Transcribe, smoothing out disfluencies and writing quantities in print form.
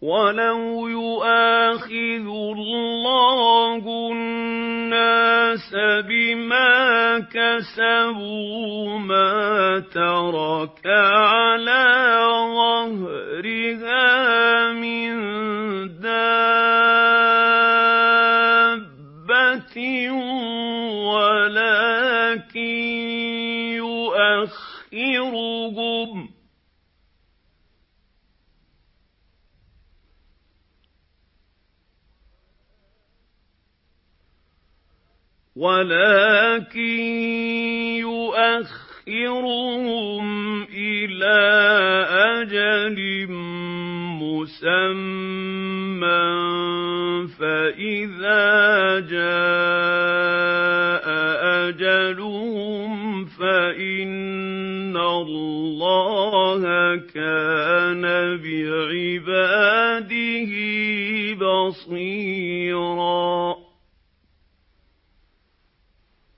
وَلَوْ يُؤَاخِذُ اللَّهُ النَّاسَ بِمَا كَسَبُوا مَا تَرَكَ عَلَىٰ ظَهْرِهَا مِن دَابَّةٍ وَلَٰكِن يُؤَخِّرُهُمْ إِلَىٰ أَجَلٍ مُّسَمًّى ۖ فَإِذَا جَاءَ أَجَلُهُمْ فَإِنَّ اللَّهَ كَانَ بِعِبَادِهِ بَصِيرًا